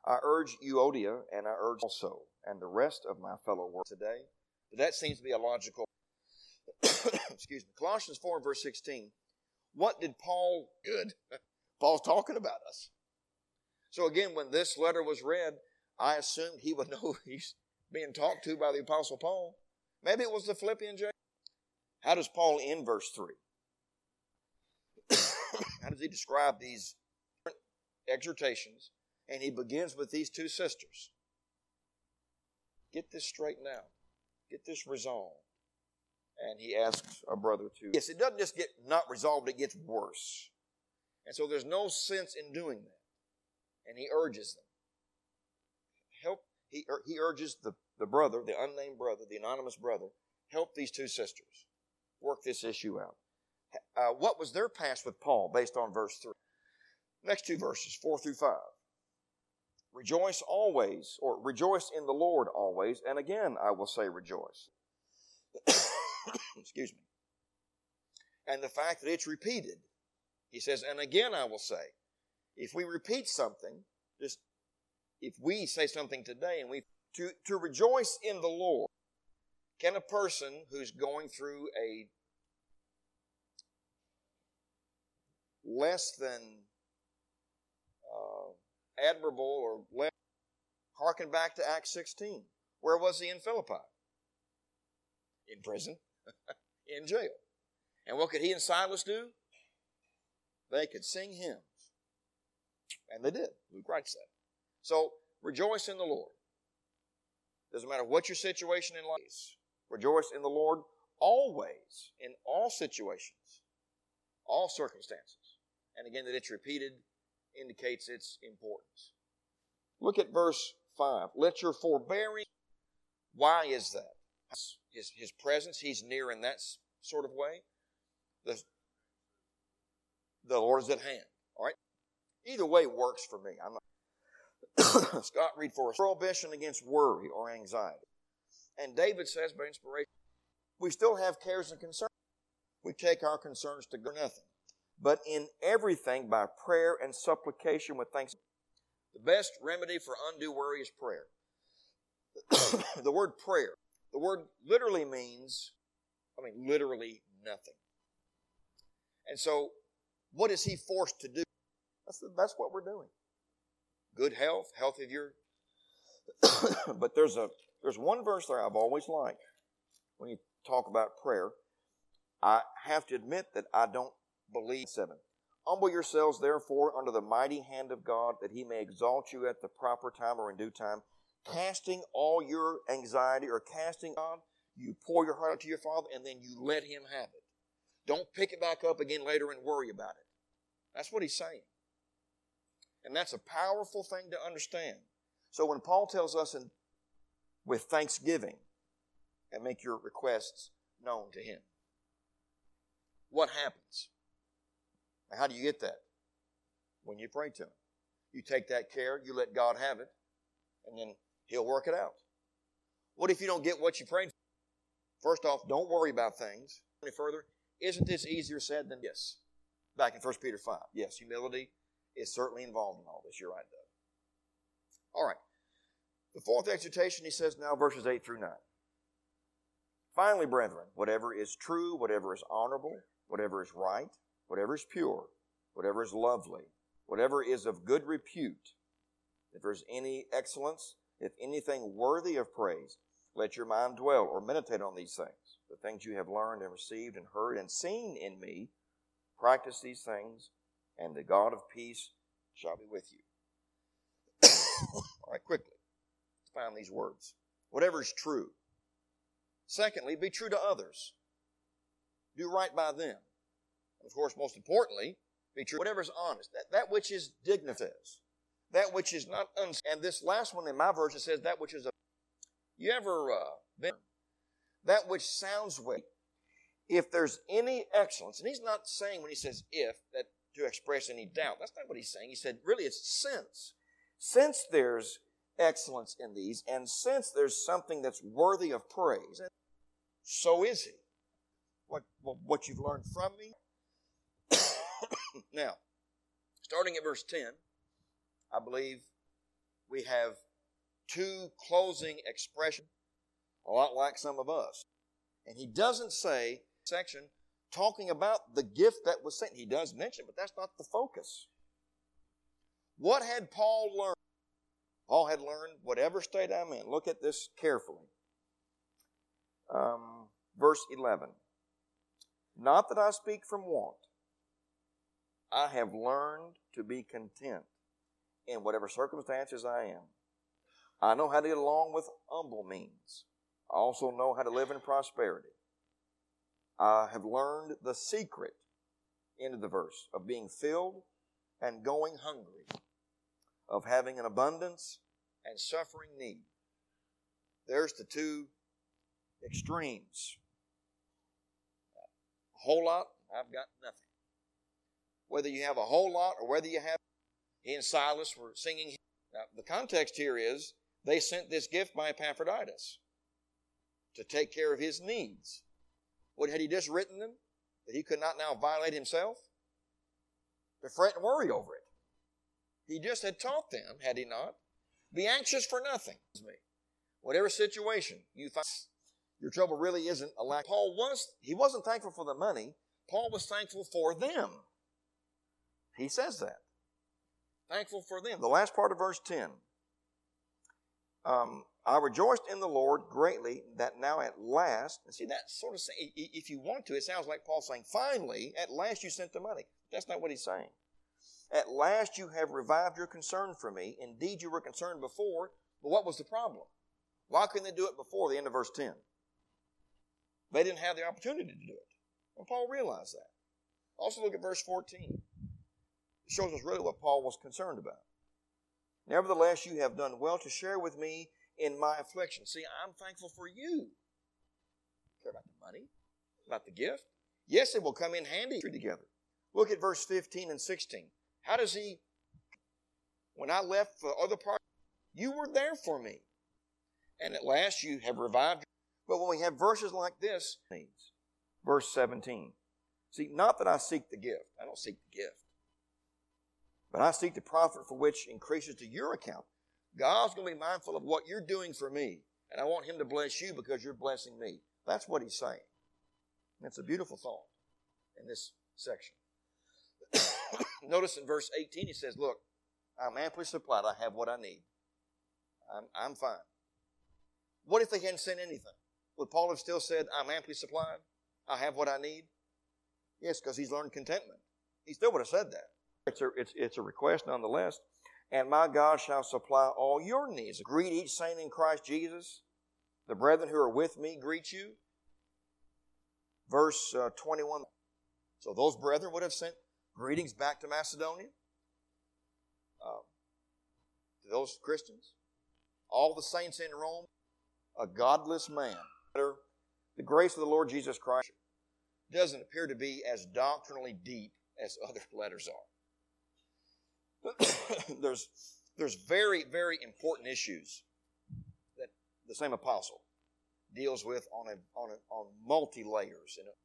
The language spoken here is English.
I urge Euodia, and I urge also, and the rest of my fellow workers today. But that seems to be a logical. Excuse me. Colossians 4 and verse 16. What did Paul? Good. Paul's talking about us. So again, when this letter was read, I assumed he would know he's being talked to by the Apostle Paul. Maybe it was the Philippian jail. How does Paul end verse 3? How does he describe these exhortations? And he begins with these two sisters. Get this straightened out. Get this resolved. And he asks a brother to. Yes, it doesn't just get not resolved, it gets worse. And so there's no sense in doing that. And he urges them. He urges the brother, the unnamed brother, the anonymous brother, help these two sisters. Work this issue out. What was their past with Paul based on verse 3? Next two verses, 4 through 5. Rejoice always, or rejoice in the Lord always, and again I will say rejoice. Excuse me. And the fact that it's repeated, he says, and again I will say. If we repeat something, just if we say something today and to rejoice in the Lord, can a person who's going through a less than admirable or less, harken back to Acts 16. Where was he in Philippi? In prison, in jail. And what could he and Silas do? They could sing hymns. And they did. Luke writes that. So, rejoice in the Lord. Doesn't matter what your situation in life is. Rejoice in the Lord always, in all situations, all circumstances. And again, that it's repeated indicates its importance. Look at verse 5. Let your forbearing. Why is that? His presence, he's near in that sort of way. The Lord is at hand. All right? Either way works for me. I'm not. Scott, read for us. Prohibition against worry or anxiety. And David says by inspiration, we still have cares and concerns. We take our concerns to nothing. But in everything by prayer and supplication with thanksgiving. The best remedy for undue worry is prayer. The word prayer. The word literally means, literally nothing. And so, what is he forced to do? That's what we're doing. Good health, health of your... But there's one verse there I've always liked when you talk about prayer. I have to admit that I don't believe 7. Humble yourselves, therefore, under the mighty hand of God, that he may exalt you at the proper time or in due time, casting all your anxiety or casting God, you pour your heart out to your Father, and then you let him have it. Don't pick it back up again later and worry about it. That's what he's saying. And that's a powerful thing to understand. So when Paul tells us with thanksgiving, and make your requests known to him, what happens? How do you get that? When you pray to him. You take that care, you let God have it, and then he'll work it out. What if you don't get what you prayed for? First off, don't worry about things any further. Isn't this easier said than yes? Back in 1 Peter 5. Yes, humility is certainly involved in all this. You're right, Doug. All right. The fourth exhortation, he says now, verses 8 through 9. Finally, brethren, whatever is true, whatever is honorable, whatever is right, whatever is pure, whatever is lovely, whatever is of good repute, if there's any excellence, if anything worthy of praise, let your mind dwell or meditate on these things. The things you have learned and received and heard and seen in me, practice these things, and the God of peace shall be with you. All right, quickly, let's find these words. Whatever is true. Secondly, be true to others. Do right by them. And of course, most importantly, be true. Whatever is honest. That which is dignified. That which is not and this last one in my version says that which is you ever been that which sounds weight. If there's any excellence, and he's not saying when he says if that to express any doubt. That's not what he's saying. He said really it's since. Since there's excellence in these, and since there's something that's worthy of praise, so is he. What you've learned from me. Now, starting at verse 10, I believe we have two closing expressions, a lot like some of us. And he doesn't say, section, talking about the gift that was sent. He does mention, but that's not the focus. What had Paul learned? Paul had learned, whatever state I'm in. Look at this carefully. Verse 11. Not that I speak from want. I have learned to be content in whatever circumstances I am. I know how to get along with humble means. I also know how to live in prosperity. I have learned the secret, end of the verse, of being filled and going hungry, of having an abundance and suffering need. There's the two extremes. A whole lot, I've got nothing. Whether you have a whole lot or whether you have, he and Silas were singing. Now, the context here is they sent this gift by Epaphroditus to take care of his needs. What had he just written them? That he could not now violate himself? To fret and worry over it. He just had taught them, had he not? Be anxious for nothing. Whatever situation you find, your trouble really isn't a lack. He wasn't thankful for the money. Paul was thankful for them. He says that. Thankful for them. The last part of verse 10. I rejoiced in the Lord greatly that now at last, and see that sort of, if you want to, it sounds like Paul saying, finally, at last you sent the money. That's not what he's saying. At last you have revived your concern for me. Indeed, you were concerned before, but what was the problem? Why couldn't they do it before the end of verse 10? They didn't have the opportunity to do it. And Paul realized that. Also look at verse 14. It shows us really what Paul was concerned about. Nevertheless, you have done well to share with me in my affliction. See, I'm thankful for you. Care about the money, about the gift. Yes, it will come in handy together. Look at verse 15 and 16. How does he, when I left for other parts, you were there for me. And at last you have revived. But when we have verses like this, verse 17. See, not that I seek the gift. I don't seek the gift. But I seek the profit for which increases to your account. God's going to be mindful of what you're doing for me. And I want Him to bless you because you're blessing me. That's what He's saying. And it's a beautiful thought in this section. Notice in verse 18 He says, look, I'm amply supplied. I have what I need. I'm fine. What if they hadn't sent anything? Would Paul have still said, I'm amply supplied? I have what I need? Yes, because he's learned contentment. He still would have said that. It's a request nonetheless. And my God shall supply all your needs. Greet each saint in Christ Jesus. The brethren who are with me greet you. Verse 21. So those brethren would have sent greetings back to Macedonia. To those Christians. All the saints in Rome. A godless man. The grace of the Lord Jesus Christ doesn't appear to be as doctrinally deep as other letters are. There's very, very important issues that the same apostle deals with on multi-layers.